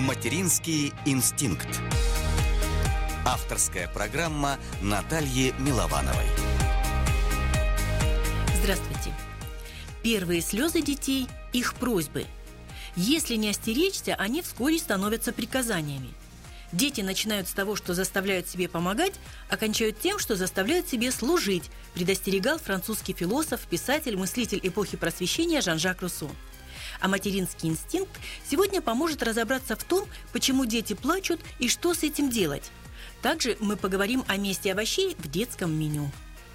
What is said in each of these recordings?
Материнский инстинкт. Авторская программа Натальи Миловановой. Здравствуйте. Первые слезы детей – их просьбы. Если не остеречься, они вскоре становятся приказаниями. Дети начинают с того, что заставляют себе помогать, окончают тем, что заставляют себе служить, предостерегал французский философ, писатель, мыслитель эпохи Просвещения Жан-Жак Руссо. А материнский инстинкт сегодня поможет разобраться в том, почему дети плачут и что с этим делать. Также мы поговорим о месте овощей в детском меню.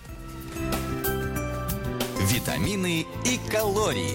Витамины и калории.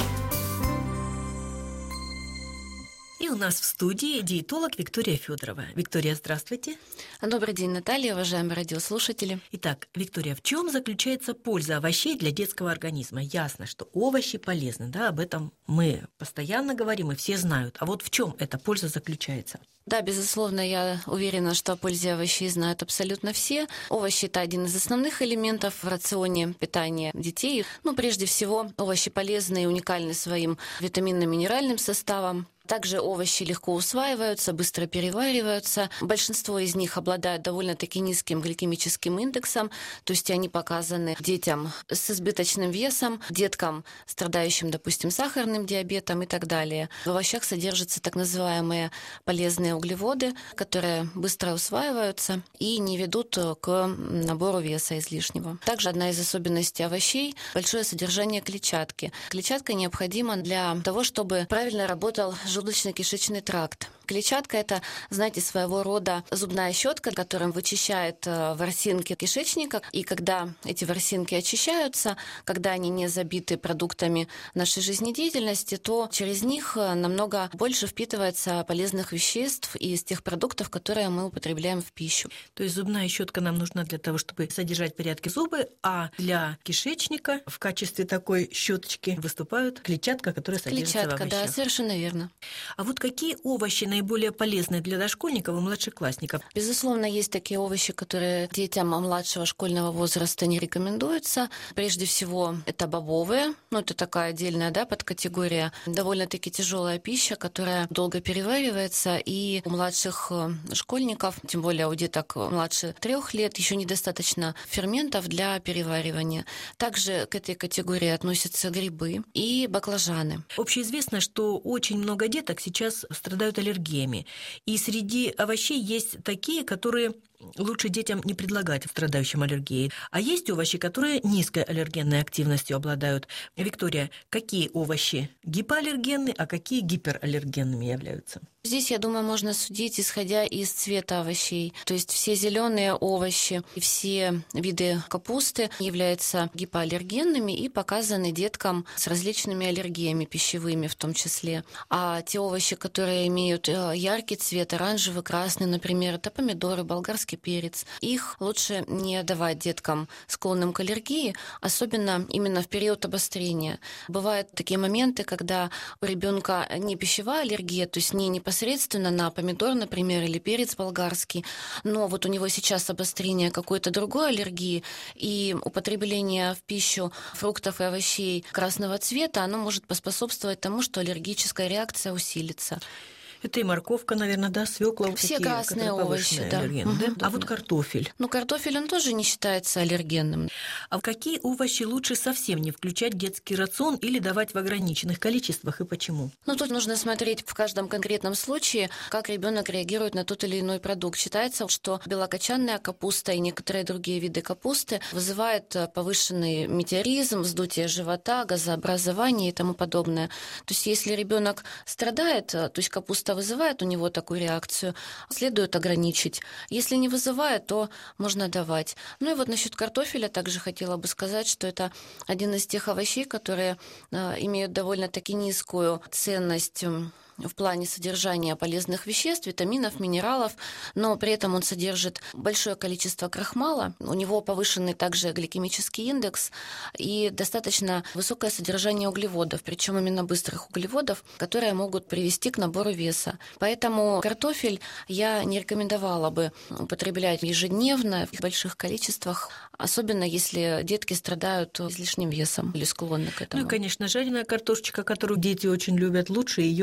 И у нас в студии диетолог Виктория Федорова. Виктория, здравствуйте. Добрый день, Наталья, уважаемые радиослушатели. Итак, Виктория, в чем заключается польза овощей для детского организма? Ясно, что овощи полезны, да, об этом мы постоянно говорим и все знают. А вот в чем эта польза заключается? Да, безусловно, я уверена, что о пользе овощей знают абсолютно все. Овощи – это один из основных элементов в рационе питания детей. Прежде всего, овощи полезны и уникальны своим витаминно-минеральным составом. Также овощи легко усваиваются, быстро перевариваются. Большинство из них обладают довольно-таки низким гликемическим индексом, то есть они показаны детям с избыточным весом, деткам, страдающим, допустим, сахарным диабетом и так далее. В овощах содержатся так называемые полезные углеводы, которые быстро усваиваются и не ведут к набору веса излишнего. Также одна из особенностей овощей – большое содержание клетчатки. Клетчатка необходима для того, чтобы правильно работал желудочно-кишечный тракт. Клетчатка – это, знаете, своего рода зубная щетка, которым вычищает ворсинки кишечника. И когда эти ворсинки очищаются, когда они не забиты продуктами нашей жизнедеятельности, то через них намного больше впитывается полезных веществ из тех продуктов, которые мы употребляем в пищу. То есть зубная щетка нам нужна для того, чтобы содержать в порядке зубы, а для кишечника в качестве такой щеточки выступает клетчатка, которая содержится в овощах. Да, совершенно верно. А вот какие овощи наиболее полезны для дошкольников и младшеклассников? Безусловно, есть такие овощи, которые детям младшего школьного возраста не рекомендуются. Прежде всего, это бобовые. Это такая отдельная подкатегория. Довольно-таки тяжелая пища, которая долго переваривается. И у младших школьников, тем более у деток младше 3 лет, еще недостаточно ферментов для переваривания. Также к этой категории относятся грибы и баклажаны. Общеизвестно, что очень много деток сейчас страдают аллергиями. И среди овощей есть такие, которые лучше детям не предлагать страдающим аллергией. А есть овощи, которые низкой аллергенной активностью обладают. Виктория, какие овощи гипоаллергенны, а какие гипераллергенными являются? Здесь, я думаю, можно судить, исходя из цвета овощей. То есть все зеленые овощи и все виды капусты являются гипоаллергенными и показаны деткам с различными аллергиями пищевыми в том числе. А те овощи, которые имеют яркий цвет, оранжевый, красный, например, это помидоры, болгарский перец. Их лучше не давать деткам, склонным к аллергии, особенно именно в период обострения. Бывают такие моменты, когда у ребенка не пищевая аллергия, то есть не непосредственно на помидор, например, или перец болгарский, но вот у него сейчас обострение какой-то другой аллергии, и употребление в пищу фруктов и овощей красного цвета, оно может поспособствовать тому, что аллергическая реакция усилится. Это и морковка, наверное, да, свекла. Все красные овощи, да. А вот картофель. Картофель, он тоже не считается аллергенным. А в какие овощи лучше совсем не включать в детский рацион или давать в ограниченных количествах и почему? Тут нужно смотреть в каждом конкретном случае, как ребенок реагирует на тот или иной продукт. Считается, что белокочанная капуста и некоторые другие виды капусты вызывают повышенный метеоризм, вздутие живота, газообразование и тому подобное. То есть если ребенок страдает, то есть капуста вызывает у него такую реакцию, следует ограничить. Если не вызывает, то можно давать. И вот насчет картофеля также хотела бы сказать, что это один из тех овощей, которые имеют довольно-таки низкую ценность в плане содержания полезных веществ, витаминов, минералов, но при этом он содержит большое количество крахмала, у него повышенный также гликемический индекс и достаточно высокое содержание углеводов, причем именно быстрых углеводов, которые могут привести к набору веса. Поэтому картофель я не рекомендовала бы употреблять ежедневно в больших количествах, особенно если детки страдают излишним весом или склонны к этому. Ну и, конечно, жареная картошечка, которую дети очень любят, лучше ее очень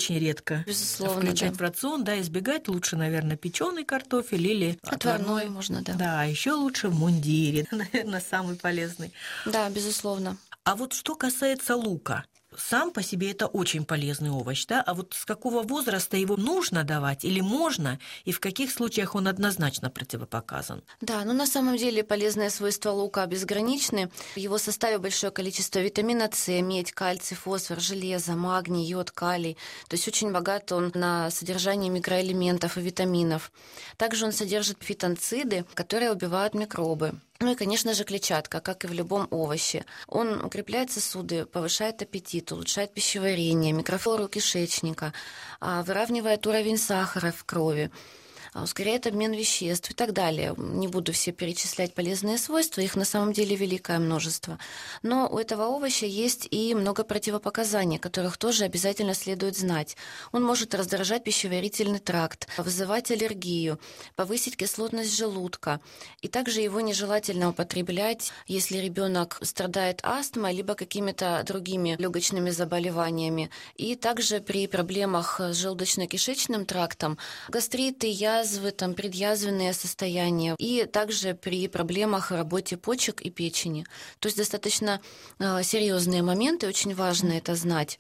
очень редко Безусловно, включать в рацион, да, избегать лучше, наверное, печеный картофель или отварной можно, да. Да, еще лучше в мундире, наверное, самый полезный. Да, безусловно. А вот что касается лука, сам по себе это очень полезный овощ, да? А вот с какого возраста его нужно давать или можно, и в каких случаях он однозначно противопоказан? Да, но на самом деле полезные свойства лука безграничны. В его составе большое количество витамина С, медь, кальций, фосфор, железо, магний, йод, калий. То есть очень богат он на содержание микроэлементов и витаминов. Также он содержит фитонциды, которые убивают микробы. Ну и, конечно же, клетчатка, как и в любом овоще. Он укрепляет сосуды, повышает аппетит, улучшает пищеварение, микрофлору кишечника, выравнивает уровень сахара в крови, ускоряет обмен веществ и так далее. Не буду все перечислять полезные свойства, их на самом деле великое множество. Но у этого овоща есть и много противопоказаний, которых тоже обязательно следует знать. Он может раздражать пищеварительный тракт, вызывать аллергию, повысить кислотность желудка. И также его нежелательно употреблять, если ребенок страдает астмой, либо какими-то другими легочными заболеваниями. И также при проблемах с желудочно-кишечным трактом, гастриты, язвы, предъязвенные состояния, и также при проблемах в работе почек и печени. То есть достаточно серьезные моменты, очень важно это знать.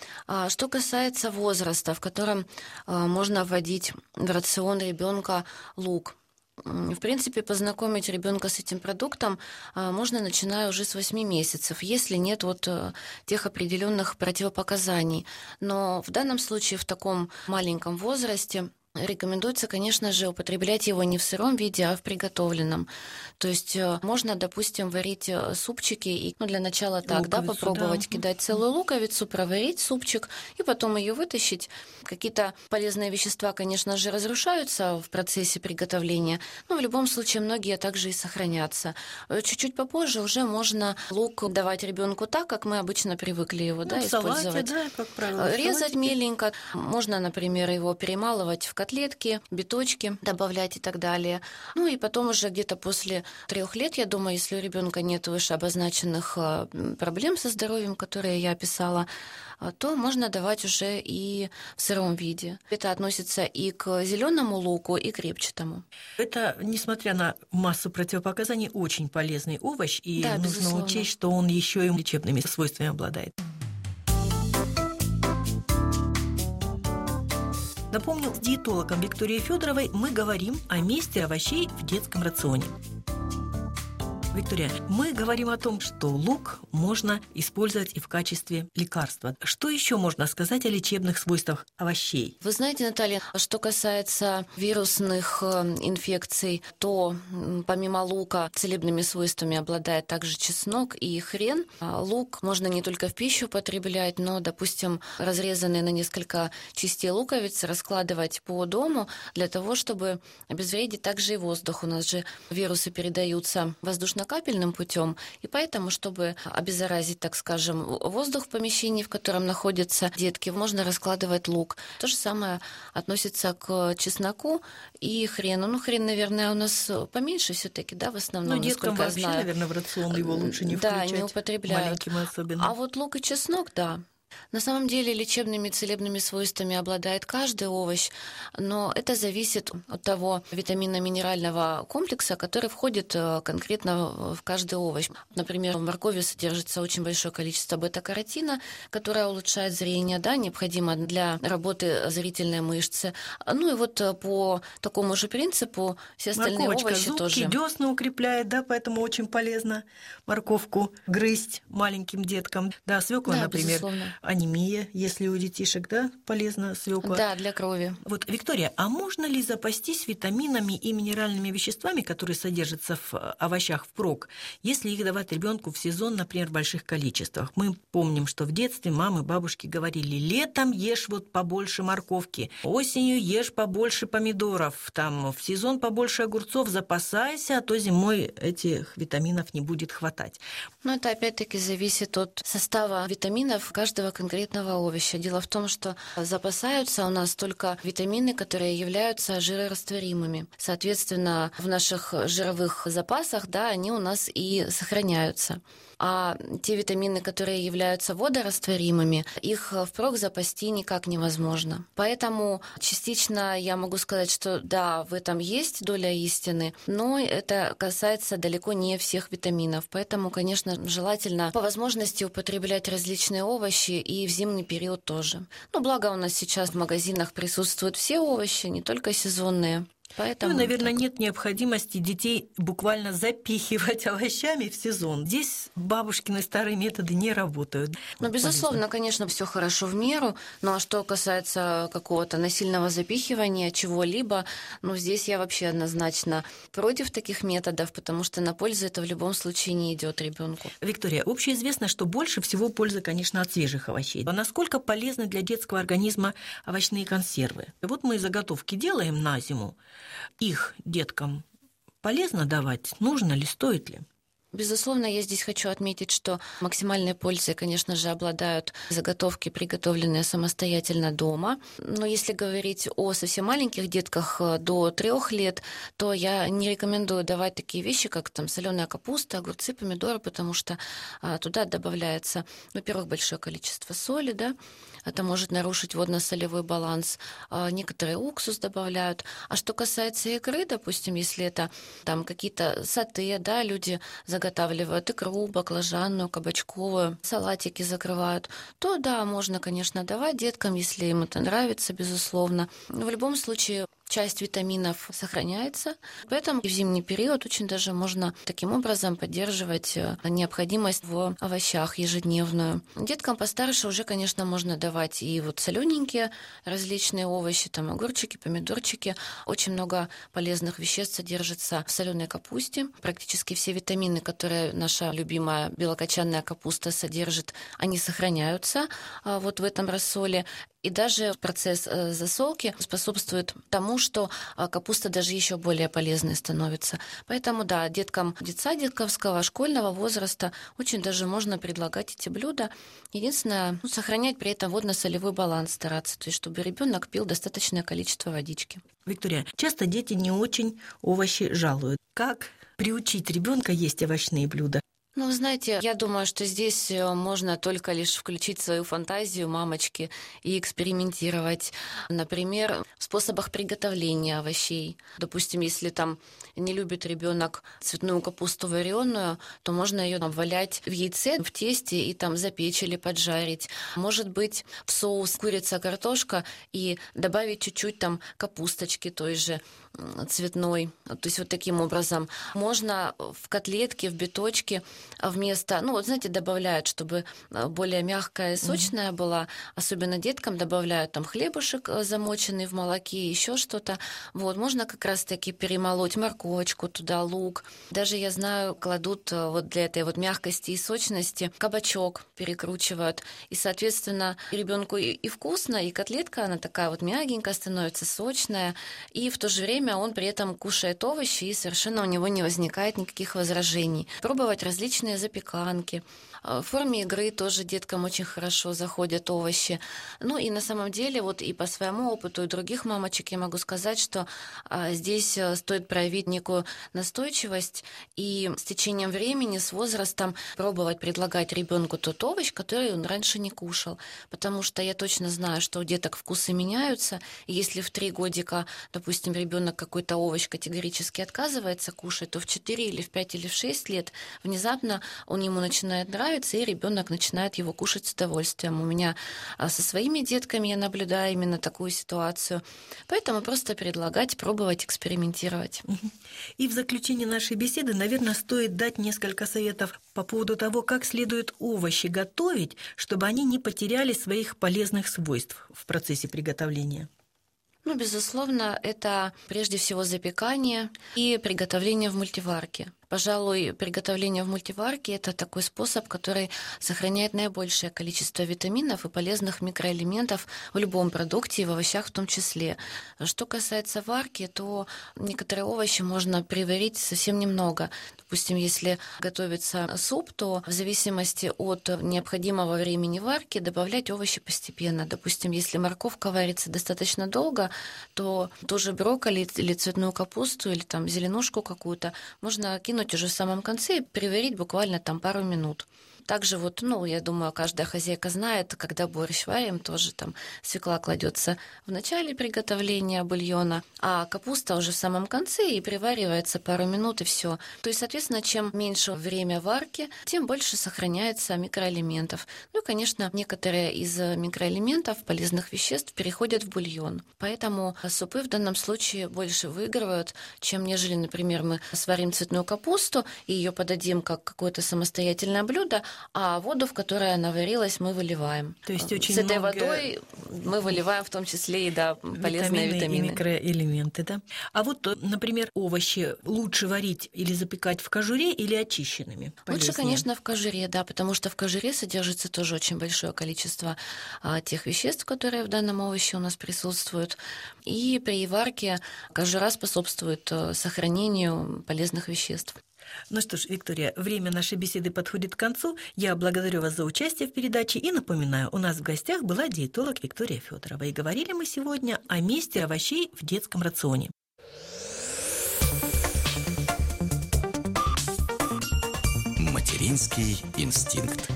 Что касается возраста, в котором можно вводить в рацион ребенка лук. В принципе, познакомить ребенка с этим продуктом можно, начиная уже с 8 месяцев, если нет тех определенных противопоказаний. Но в данном случае, в таком маленьком возрасте, рекомендуется, конечно же, употреблять его не в сыром виде, а в приготовленном. То есть можно, допустим, варить супчики и для начала попробовать кидать целую луковицу, проварить супчик и потом ее вытащить. Какие-то полезные вещества, конечно же, разрушаются в процессе приготовления, но в любом случае многие также и сохранятся. Чуть-чуть попозже уже можно лук давать ребенку так, как мы обычно привыкли его использовать. Салате, да, как правило. Резать меленько. Можно, например, его перемалывать в котлетки, биточки добавлять и так далее. Ну и потом уже где-то после 3 лет, я думаю, если у ребенка нет выше обозначенных проблем со здоровьем, которые я описала, то можно давать уже и в сыром виде. Это относится и к зеленому луку, и к репчатому. Это, несмотря на массу противопоказаний, очень полезный овощ, и нужно безусловно учесть, что он еще и лечебными свойствами обладает. Напомню, с диетологом Викторией Федоровой мы говорим о месте овощей в детском рационе. Виктория, мы говорим о том, что лук можно использовать и в качестве лекарства. Что еще можно сказать о лечебных свойствах овощей? Вы знаете, Наталья, что касается вирусных инфекций, то помимо лука целебными свойствами обладает также чеснок и хрен. Лук можно не только в пищу употреблять, но, допустим, разрезанные на несколько частей луковицы раскладывать по дому для того, чтобы обезвредить также и воздух. У нас же вирусы передаются воздушно-капельным путем, и поэтому, чтобы обеззаразить, так скажем, воздух в помещении, в котором находятся детки, можно раскладывать лук. То же самое относится к чесноку и хрену. Ну, хрен, наверное, у нас поменьше все-таки, да, в основном, деткам вообще, знаю. наверное, в рацион его лучше не включать. Да, не употребляют. Маленьким особенно. А вот лук и чеснок, да. На самом деле лечебными целебными свойствами обладает каждый овощ, но это зависит от того витаминно-минерального комплекса, который входит конкретно в каждый овощ. Например, в моркови содержится очень большое количество бета-каротина, которое улучшает зрение, да, необходимо для работы зрительной мышцы. Ну и по такому же принципу все остальные овощи зубки, тоже. Десны укрепляет, да, поэтому очень полезно морковку грызть маленьким деткам. Да, свекла, например. Безусловно. Анемия, если у детишек, да, полезна свекла. Да, для крови. Вот, Виктория, а можно ли запастись витаминами и минеральными веществами, которые содержатся в овощах впрок, если их давать ребенку в сезон, например, в больших количествах? Мы помним, что в детстве мамы, бабушки говорили: летом ешь побольше морковки, осенью ешь побольше помидоров, в сезон побольше огурцов, запасайся, а то зимой этих витаминов не будет хватать. Но это опять-таки зависит от состава витаминов каждого каждого конкретного овоща. Дело в том, что запасаются у нас только витамины, которые являются жирорастворимыми. Соответственно, в наших жировых запасах, да, они у нас и сохраняются. А те витамины, которые являются водорастворимыми, их впрок запасти никак невозможно. Поэтому частично я могу сказать, что да, в этом есть доля истины, но это касается далеко не всех витаминов. Поэтому, конечно, желательно по возможности употреблять различные овощи и в зимний период тоже. Но благо у нас сейчас в магазинах присутствуют все овощи, не только сезонные. Поэтому ну, наверное, нет необходимости детей буквально запихивать овощами в сезон. Здесь бабушкины старые методы не работают. Ну, безусловно, конечно, все хорошо в меру. Ну, а что касается какого-то насильного запихивания чего-либо, ну, здесь я вообще однозначно против таких методов, потому что на пользу это в любом случае не идет ребенку. Виктория, общеизвестно, что больше всего пользы, конечно, от свежих овощей. А насколько полезны для детского организма овощные консервы? Вот мы заготовки делаем на зиму. Их деткам полезно давать? Нужно ли, стоит ли? Безусловно, я здесь хочу отметить, что максимальной пользой, конечно же, обладают заготовки, приготовленные самостоятельно дома. Но если говорить о совсем маленьких детках до 3 лет, то я не рекомендую давать такие вещи, как там соленая капуста, огурцы, помидоры, потому что туда добавляется, во-первых, большое количество соли, да, это может нарушить водно-солевой баланс. Некоторые уксус добавляют. А что касается икры, допустим, если это там какие-то сате, да, люди заготавливают икру, баклажанную, кабачковую, салатики закрывают, то да, можно, конечно, давать деткам, если им это нравится, безусловно. Но в любом случае часть витаминов сохраняется, поэтому в зимний период очень даже можно таким образом поддерживать необходимость в овощах ежедневную. Деткам постарше уже, конечно, можно давать и вот солененькие различные овощи, там огурчики, помидорчики. Очень много полезных веществ содержится в соленой капусте. Практически все витамины, которые наша любимая белокочанная капуста содержит, они сохраняются вот в этом рассоле. И даже процесс засолки способствует тому, что капуста даже еще более полезной становится. Поэтому, да, деткам детсадиковского, школьного возраста очень даже можно предлагать эти блюда. Единственное, сохранять при этом водно-солевой баланс стараться, то есть чтобы ребенок пил достаточное количество водички. Виктория, часто дети не очень овощи жалуют. Как приучить ребенка есть овощные блюда? Ну, вы знаете, я думаю, что здесь можно только лишь включить свою фантазию мамочки и экспериментировать. Например, в способах приготовления овощей. Допустим, если там не любит ребенок цветную капусту вареную, то можно ее обвалять в яйце, в тесте и там запечь или поджарить. Может быть, в соус курица, картошка и добавить чуть-чуть там капусточки той же цветной. То есть вот таким образом. Можно в котлетке, в биточке вместо, ну вот знаете, добавляют, чтобы более мягкая и сочная была, особенно деткам добавляют там хлебушек замоченный в молоке, еще что-то. Вот, можно как раз-таки перемолоть морковочку туда, лук. Даже, я знаю, кладут вот для этой вот мягкости и сочности кабачок перекручивают. И, соответственно, ребенку и вкусно, и котлетка, она такая вот мягенькая становится, сочная, и в то же время он при этом кушает овощи, и совершенно у него не возникает никаких возражений. Пробовать различные запеканки. В форме игры тоже деткам очень хорошо заходят овощи. Ну и на самом деле, вот и по своему опыту, и других мамочек я могу сказать, что здесь стоит проявить некую настойчивость и с течением времени, с возрастом пробовать предлагать ребенку тот овощ, который он раньше не кушал. Потому что я точно знаю, что у деток вкусы меняются, и если в 3 годика, допустим, ребенок какой-то овощ категорически отказывается кушать, то в 4 или в 5 или в 6 лет внезапно он ему начинает нравиться, и ребенок начинает его кушать с удовольствием. У меня со своими детками я наблюдаю именно такую ситуацию. Поэтому просто предлагать, пробовать, экспериментировать. И в заключение нашей беседы, наверное, стоит дать несколько советов по поводу того, как следует овощи готовить, чтобы они не потеряли своих полезных свойств в процессе приготовления. Ну, безусловно, это прежде всего запекание и приготовление в мультиварке. Пожалуй, приготовление в мультиварке – это такой способ, который сохраняет наибольшее количество витаминов и полезных микроэлементов в любом продукте, и в овощах в том числе. Что касается варки, то некоторые овощи можно приварить совсем немного. Допустим, если готовится суп, то в зависимости от необходимого времени варки добавлять овощи постепенно. Допустим, если морковка варится достаточно долго, то тоже брокколи или цветную капусту, или там зеленушку какую-то можно кинуть уже в самом конце и приварить буквально там пару минут. Также я думаю, каждая хозяйка знает, когда борщ варим, тоже там свекла кладется в начале приготовления бульона, а капуста уже в самом конце и приваривается пару минут, и все. То есть, соответственно, чем меньше время варки, тем больше сохраняется микроэлементов. Ну и, конечно, некоторые из микроэлементов, полезных веществ переходят в бульон. Поэтому супы в данном случае больше выигрывают, чем нежели, например, мы сварим цветную капусту и ее подадим как какое-то самостоятельное блюдо, а воду, в которой она варилась, мы выливаем. То есть очень с этой много водой мы выливаем в том числе и полезные витамины. И микроэлементы, да? А например, овощи лучше варить или запекать в кожуре или очищенными? Лучше, конечно, в кожуре, да, потому что в кожуре содержится тоже очень большое количество тех веществ, которые в данном овоще у нас присутствуют. И при варке кожура способствует сохранению полезных веществ. Ну что ж, Виктория, время нашей беседы подходит к концу. Я благодарю вас за участие в передаче и напоминаю, у нас в гостях была диетолог Виктория Федорова. И говорили мы сегодня о месте овощей в детском рационе. Материнский инстинкт.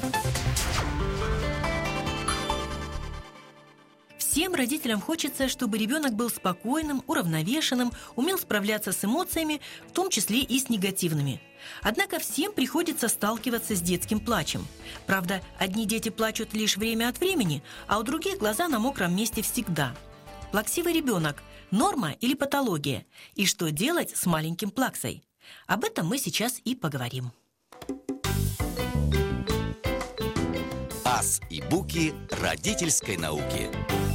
Всем родителям хочется, чтобы ребенок был спокойным, уравновешенным, умел справляться с эмоциями, в том числе и с негативными. Однако всем приходится сталкиваться с детским плачем. Правда, одни дети плачут лишь время от времени, а у других глаза на мокром месте всегда. Плаксивый ребенок – норма или патология? И что делать с маленьким плаксой? Об этом мы сейчас и поговорим. Ас и буки родительской науки.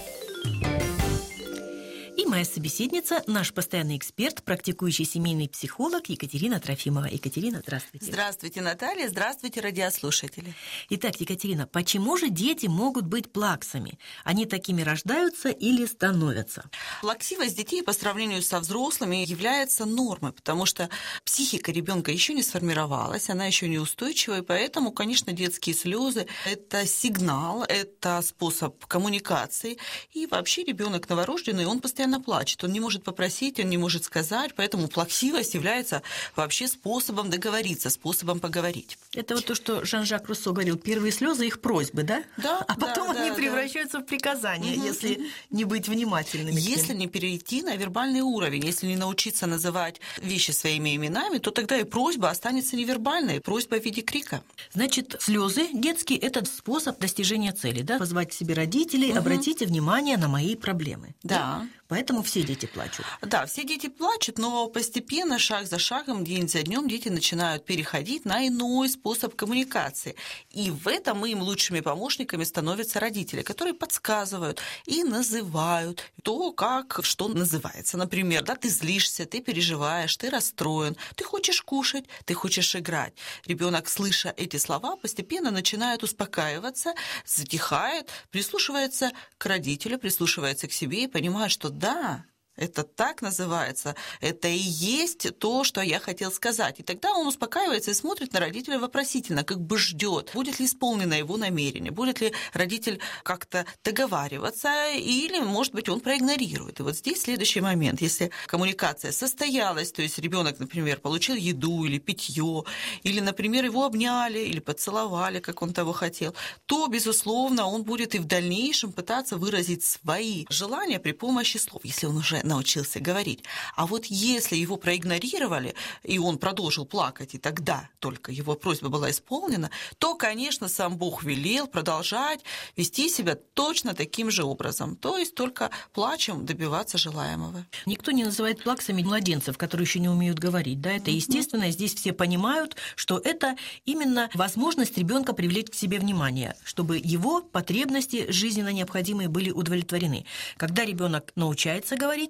И моя собеседница, наш постоянный эксперт, практикующий семейный психолог Екатерина Трофимова. Екатерина, здравствуйте. Здравствуйте, Наталья. Здравствуйте, радиослушатели. Итак, Екатерина, почему же дети могут быть плаксами? Они такими рождаются или становятся? Плаксивость детей по сравнению со взрослыми является нормой, потому что психика ребенка еще не сформировалась, она еще не устойчива, и поэтому, конечно, детские слезы – это сигнал, это способ коммуникации. И вообще ребенок новорожденный, он постоянно плачет, он не может попросить, он не может сказать, поэтому плаксивость является вообще способом договориться, способом поговорить. Это то, что Жан-Жак Руссо говорил, первые слезы их просьбы, да? Да. А потом они превращаются в приказания, если не быть внимательными. Если не перейти на вербальный уровень, если не научиться называть вещи своими именами, то тогда и просьба останется невербальной, просьба в виде крика. Значит, слезы детские – это способ достижения цели, да? Позвать к себе родителей, обратите внимание на мои проблемы. Да. Поэтому все дети плачут. Да, все дети плачут, но постепенно, шаг за шагом, день за днем дети начинают переходить на иной способ коммуникации. И в этом им лучшими помощниками становятся родители, которые подсказывают и называют то, как что называется. Например, да, ты злишься, ты переживаешь, ты расстроен, ты хочешь кушать, ты хочешь играть. Ребенок, слыша эти слова, постепенно начинает успокаиваться, затихает, прислушивается к родителю, прислушивается к себе и понимает, что да, это так называется, это и есть то, что я хотел сказать. И тогда он успокаивается и смотрит на родителя вопросительно, как бы ждет, будет ли исполнено его намерение, будет ли родитель как-то договариваться, или, может быть, он проигнорирует. И вот здесь следующий момент. Если коммуникация состоялась, то есть ребенок, например, получил еду или питье, или, например, его обняли или поцеловали, как он того хотел, то, безусловно, он будет и в дальнейшем пытаться выразить свои желания при помощи слов, если он уже научился говорить. А вот если его проигнорировали, и он продолжил плакать, и тогда только его просьба была исполнена, то, конечно, сам Бог велел продолжать вести себя точно таким же образом, то есть только плачем добиваться желаемого. Никто не называет плаксами младенцев, которые еще не умеют говорить. Да, это естественно, здесь все понимают, что это именно возможность ребенка привлечь к себе внимание, чтобы его потребности жизненно необходимые были удовлетворены. Когда ребенок научается говорить,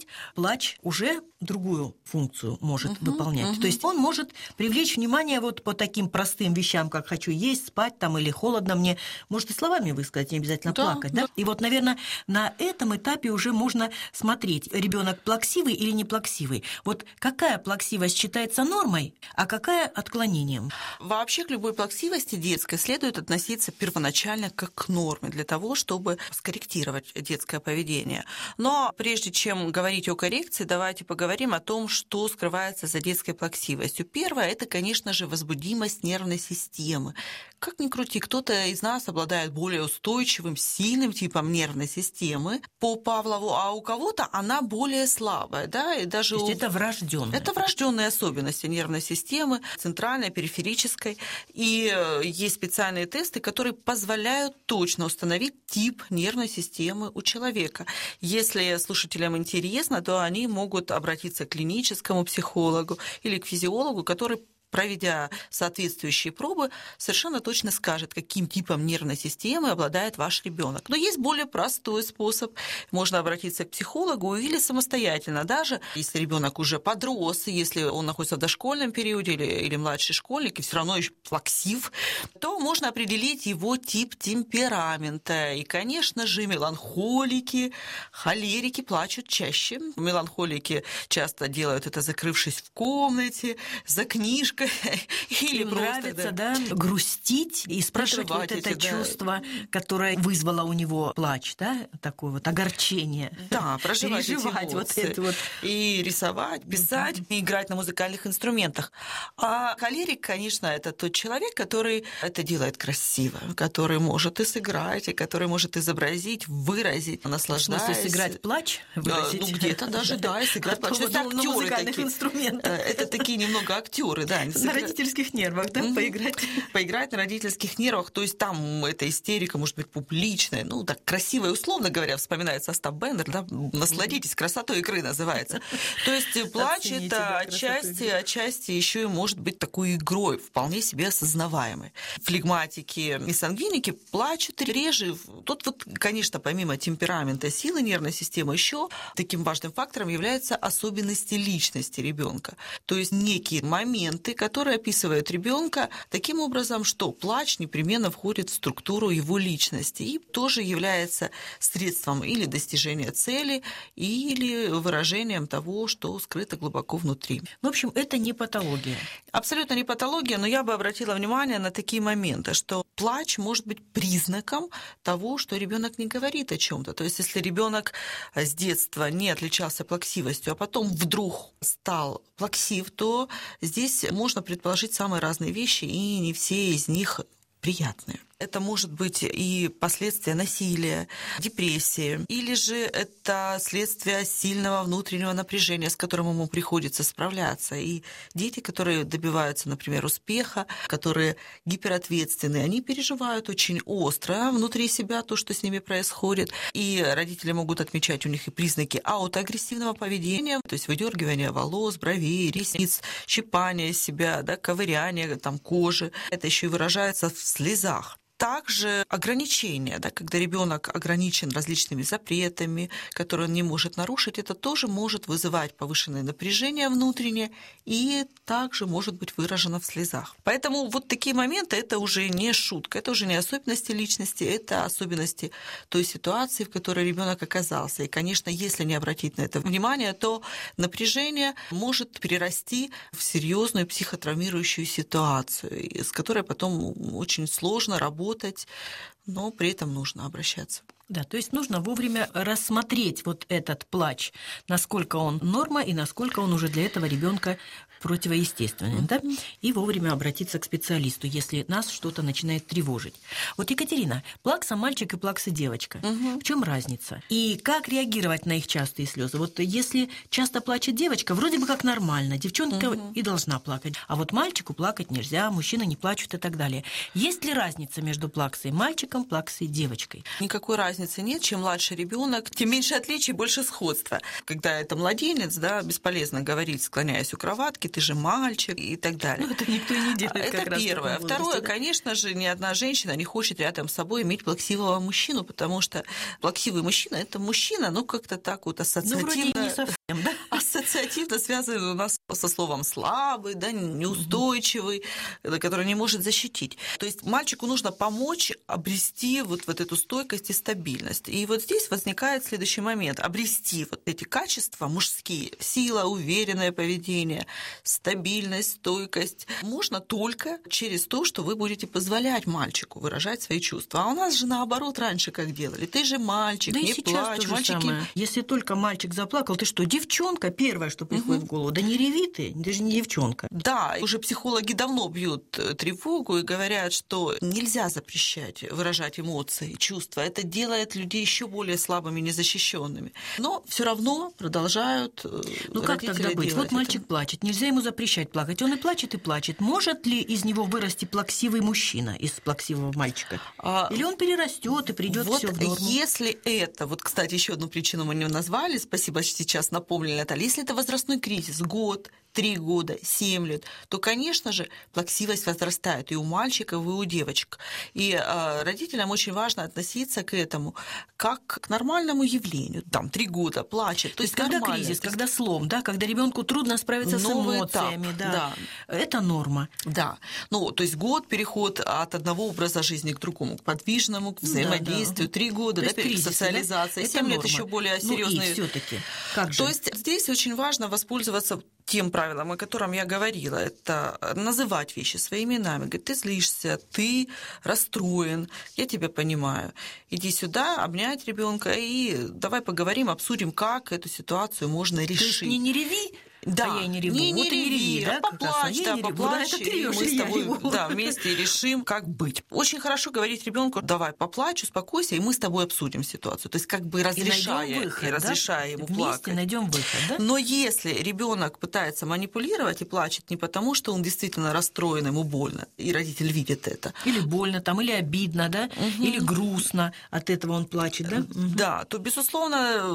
подумать, плач уже другую функцию может выполнять. То есть он может привлечь внимание вот по таким простым вещам, как хочу есть, спать там, или холодно мне. Может и словами высказать, не обязательно плакать. Да? И вот, наверное, на этом этапе уже можно смотреть, ребенок плаксивый или не плаксивый. Вот какая плаксивость считается нормой, а какая отклонением? Вообще к любой плаксивости детской следует относиться первоначально как к норме для того, чтобы скорректировать детское поведение. Но прежде чем говорить о коррекции, давайте поговорим о том, что скрывается за детской плаксивостью. Первое – это, конечно же, возбудимость нервной системы. Как ни крути, кто-то из нас обладает более устойчивым, сильным типом нервной системы по Павлову, а у кого-то она более слабая. Да? И даже То есть это врожденное. Это врожденные особенности нервной системы, центральной, периферической. И есть специальные тесты, которые позволяют точно установить тип нервной системы у человека. Если слушателям интересно, то они могут обратиться к клиническому психологу или к физиологу, который, проведя соответствующие пробы, совершенно точно скажет, каким типом нервной системы обладает ваш ребенок. Но есть более простой способ. Можно обратиться к психологу или самостоятельно. Даже если ребенок уже подрос, если он находится в дошкольном периоде или младший школьник, и все равно еще плаксив, то можно определить его тип темперамента. И, конечно же, меланхолики, холерики плачут чаще. Меланхолики часто делают это, закрывшись в комнате, за книжкой. Или им просто, нравится, да, грустить и испытывать вот это чувство, которое вызвало у него плач, да, такое вот огорчение. Да, проживать эти вот эмоции. это вот. И рисовать, писать, и играть на музыкальных инструментах. А холерик, конечно, это тот человек, который это делает красиво, который может и сыграть, и который может изобразить, выразить, наслаждаясь. В смысле, сыграть плач? Выразить? Ну, где-то даже, да, и сыграть плач. На музыкальных инструментах. Это такие немного актеры, да. На родительских нервах, да, поиграть? Поиграть на родительских нервах, то есть там эта истерика может быть публичная, ну, так красиво и условно говоря, вспоминает состав Бендер, да, насладитесь, красотой игры называется. То есть плач это отчасти еще и может быть такой игрой, вполне себе осознаваемой. Флегматики и сангвиники плачут реже. Тут вот, конечно, помимо темперамента, силы нервной системы, еще таким важным фактором являются особенности личности ребенка. То есть некие моменты, которые описывают ребенка таким образом, что плач непременно входит в структуру его личности и тоже является средством или достижения цели, или выражением того, что скрыто глубоко внутри. В общем, это не патология. Абсолютно не патология, но я бы обратила внимание на такие моменты, что плач может быть признаком того, что ребенок не говорит о чем-то. То есть, если ребенок с детства не отличался плаксивостью, а потом вдруг стал плаксив, то здесь можно предположить самые разные вещи, и не все из них приятные. Это может быть и последствия насилия, депрессии, или же это следствие сильного внутреннего напряжения, с которым ему приходится справляться. И дети, которые добиваются, например, успеха, которые гиперответственны, они переживают очень остро внутри себя то, что с ними происходит. И родители могут отмечать у них и признаки аутоагрессивного поведения, то есть выдергивание волос, бровей, ресниц, щипание себя, да, ковыряние там, кожи. Это еще и выражается в слезах. Также ограничения, да, когда ребенок ограничен различными запретами, которые он не может нарушить, это тоже может вызывать повышенное напряжение внутреннее и также может быть выражено в слезах. Поэтому вот такие моменты – это уже не шутка, это уже не особенности личности, это особенности той ситуации, в которой ребенок оказался. И, конечно, если не обратить на это внимание, то напряжение может перерасти в серьезную психотравмирующую ситуацию, с которой потом очень сложно работать, но при этом нужно обращаться. Да, то есть нужно вовремя рассмотреть вот этот плач, насколько он норма и насколько он уже для этого ребенка противоестественный, да? И вовремя обратиться к специалисту, если нас что-то начинает тревожить. Вот, Екатерина, плакса мальчик и плакса девочка. В чем разница? И как реагировать на их частые слезы? Вот если часто плачет девочка, вроде бы как нормально, девчонка и должна плакать. А вот мальчику плакать нельзя, мужчины не плачут и так далее. Есть ли разница между плаксой мальчиком, плаксой девочкой? Никакой разницы нет. Чем младше ребенок, тем меньше отличий, больше сходства. Когда это младенец, да, бесполезно говорить, склоняясь у кроватки, ты же мальчик и так далее. Ну, это никто и не делает. Это первое. Второе, да? Конечно же, ни одна женщина не хочет рядом с собой иметь плаксивого мужчину, потому что плаксивый мужчина – это мужчина, ну, как-то так вот ассоциативно. Ну, вроде не совсем, да? ассоциативно связаны у нас со словом слабый, да, неустойчивый, который не может защитить. То есть мальчику нужно помочь обрести вот эту стойкость и стабильность. И вот здесь возникает следующий момент. Обрести вот эти качества мужские, сила, уверенное поведение, стабильность, стойкость, можно только через то, что вы будете позволять мальчику выражать свои чувства. А у нас же наоборот раньше как делали. Ты же мальчик, Да не и сейчас плачь. то же Мальчики... самое. Если только мальчик заплакал, ты что, девчонка? Первое, что приходит в голову. Да не реви ты же не девчонка. Да, уже психологи давно бьют тревогу и говорят, что нельзя запрещать выражать эмоции, чувства. Это делает людей еще более слабыми, незащищенными. Но все равно продолжают Ну как тогда быть? Вот мальчик плачет, нельзя ему запрещать плакать. Он и плачет, и плачет. Может ли из него вырасти плаксивый мужчина, из плаксивого мальчика? Или он перерастет и придет вот все в норму? Если это, вот, кстати, еще одну причину мы не назвали, спасибо, что сейчас напомнили, Наталья, если это возрастной кризис, год, 3 года, 7 лет, то, конечно же, плаксивость возрастает и у мальчиков, и у девочек. И родителям очень важно относиться к этому как к нормальному явлению. Там 3 года плачет. То есть когда кризис, когда слом, да, когда ребенку трудно справиться с эмоциями, да, это норма. Да. Ну, то есть год, переход от одного образа жизни к другому, к подвижному, к взаимодействию, 3 года, да, к социализации, 7 лет еще более серьезные. Ну и всё-таки, как же? То есть здесь очень важно воспользоваться тем правилом, о котором я говорила, это называть вещи своими именами. Говорит, ты злишься, ты расстроен, я тебя понимаю. Иди сюда, обнять ребенка и давай поговорим, обсудим, как эту ситуацию можно решить. То есть не реви, да, я и не реву. не вот реви, и не реви, да? поплачь, да, поплачь, да, и мы с тобой вместе решим, как быть. Очень хорошо говорить ребенку, давай поплачь, успокойся, и мы с тобой обсудим ситуацию. То есть как бы разрешая ему вместе плакать. найдем выход, да? Но если ребенок пытается манипулировать и плачет не потому, что он действительно расстроен, ему больно, и родитель видит это. Или больно там, или обидно, да? Или грустно, от этого он плачет, да? Да, то, безусловно,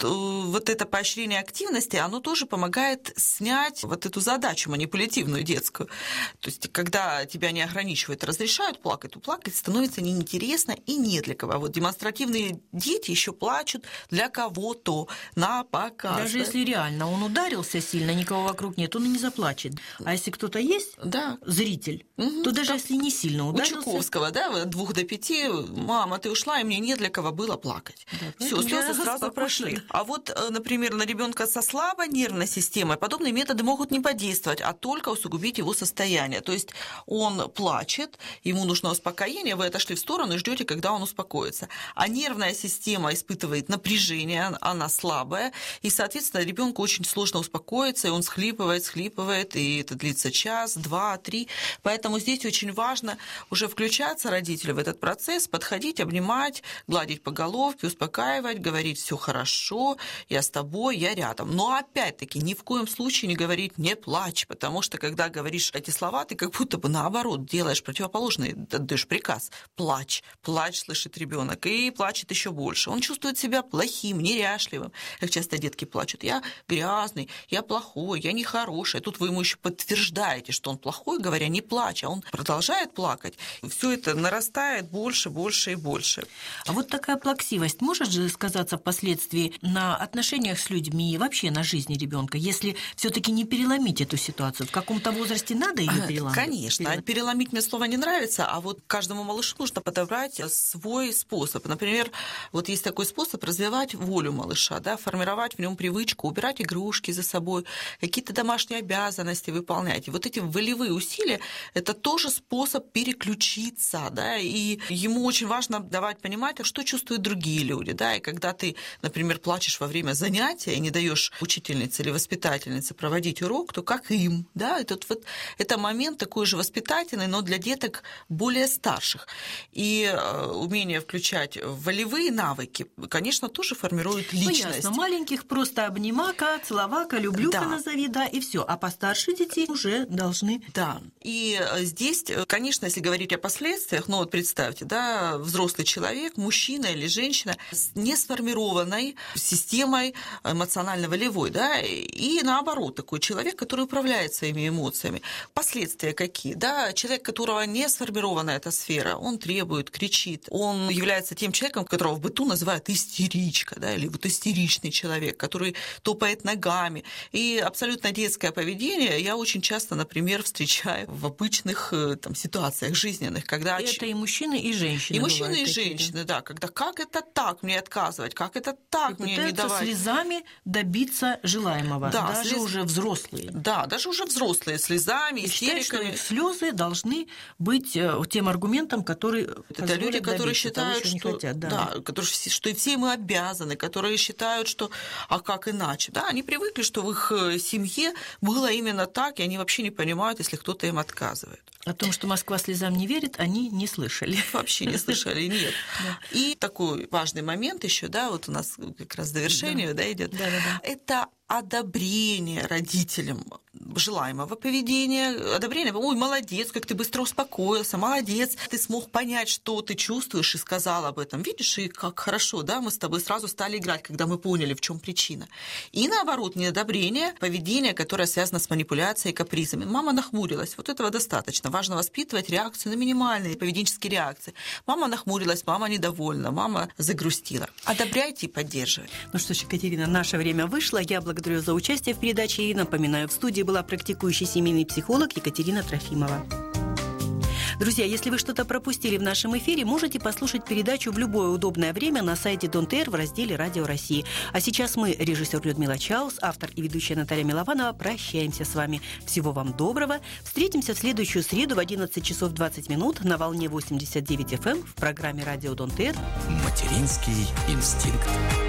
вот это поощрение активности, оно тоже помогает снять вот эту задачу манипулятивную детскую. То есть, когда тебя не ограничивают, разрешают плакать, то плакать становится неинтересно и не для кого. Вот демонстративные дети еще плачут для кого-то на показ. Даже если реально он ударился сильно, никого вокруг нет, он и не заплачет. А если кто-то есть, зритель, то даже если не сильно ударился... У Чуковского, да, от 2 до 5, мама, ты ушла, и мне не для кого было плакать. Да, все, слезы сразу прошли. А вот, например, на ребенка со слабой нервной системой подобные методы могут не подействовать, а только усугубить его состояние. То есть он плачет, ему нужно успокоение, вы отошли в сторону и ждете, когда он успокоится. А нервная система испытывает напряжение, она слабая, и, соответственно, ребенку очень сложно успокоиться, и он схлипывает, и это длится час, 2, 3. Поэтому здесь очень важно уже включаться родителю в этот процесс, подходить, обнимать, гладить по головке, успокаивать, говорить: все хорошо, я с тобой, я рядом. Но опять-таки ни в коем случае не говорить «не плачь», потому что когда говоришь эти слова, ты как будто бы наоборот делаешь противоположный, даешь приказ: плачь, плачь, слышит ребенок, и плачет еще больше. Он чувствует себя плохим, неряшливым. Как часто детки плачут: я грязный, я плохой, я нехороший. Тут вы ему еще подтверждаете, что он плохой, говоря «не плачь», а он продолжает плакать. Все это нарастает больше, больше и больше. А вот такая плаксивость может же сказаться впоследствии на отношениях с людьми и вообще на жизни ребенка, если все-таки не переломить эту ситуацию? В каком-то возрасте надо ее переломить? Конечно. Переломить мне слово не нравится, а вот каждому малышу нужно подобрать свой способ. Например, вот есть такой способ развивать волю малыша, да, формировать в нем привычку, убирать игрушки за собой, какие-то домашние обязанности выполнять. И вот эти волевые усилия – это тоже способ переключиться, да, и ему очень важно давать понимать, что чувствуют другие люди, да, и когда ты, например, плачешь во время занятия и не даешь учительнице или воспитательнице проводить урок, то как им, да, это момент такой же воспитательный, но для деток более старших. И умение включать волевые навыки, конечно, тоже формирует личность. Ну, ясно. Маленьких просто обнимака, целовака, люблюка назови, да, и все. А постарше детей уже должны... Да. И здесь, конечно, если говорить о последствиях, ну вот представьте, да, взрослый человек, мужчина или женщина с несформированной системой эмоционально-волевой, да, и И наоборот, такой человек, который управляет своими эмоциями. Последствия какие? Да, человек, у которого не сформирована эта сфера, он требует, кричит, он является тем человеком, которого в быту называют истеричка, да, или вот истеричный человек, который топает ногами. И абсолютно детское поведение я очень часто, например, встречаю в обычных там, ситуациях жизненных, когда... Это и мужчины, и женщины. И мужчины, и женщины, да. Когда как это так мне отказывать, как это так мне не давать. Слезами добиться желаемого, да, даже уже взрослые. Да, даже уже взрослые, слезами, истериками. Слезы должны быть тем аргументом, который это люди, которые считают, что, хотят, да, что и все мы обязаны, которые считают, что а как иначе. Да, они привыкли, что в их семье было именно так, и они вообще не понимают, если кто-то им отказывает. О том, что Москва слезам не верит, они не слышали. Вообще не слышали, нет. И такой важный момент еще, да, вот у нас как раз завершение идет. Это одобрение родителям желаемого поведения, одобрение, ой, молодец, как ты быстро успокоился, молодец, ты смог понять, что ты чувствуешь, и сказал об этом. Видишь, и как хорошо, да, мы с тобой сразу стали играть, когда мы поняли, в чем причина. И наоборот, неодобрение поведения, которое связано с манипуляцией и капризами. Мама нахмурилась, вот этого достаточно. Важно воспитывать реакцию на минимальные поведенческие реакции. Мама нахмурилась, мама недовольна, мама загрустила. Одобряйте и поддерживайте. Ну что ж, Екатерина, наше время вышло. Я благодарю за участие в передаче и напоминаю, в студии была практикующий семейный психолог Екатерина Трофимова. Друзья, если вы что-то пропустили в нашем эфире, можете послушать передачу в любое удобное время на сайте Дон.ТР в разделе «Радио России». А сейчас мы, режиссер Людмила Чаус, автор и ведущая Наталья Милованова, прощаемся с вами. Всего вам доброго. Встретимся в следующую среду в 11 часов 20 минут на волне 89 FM в программе «Радио Дон.ТР». Материнский инстинкт.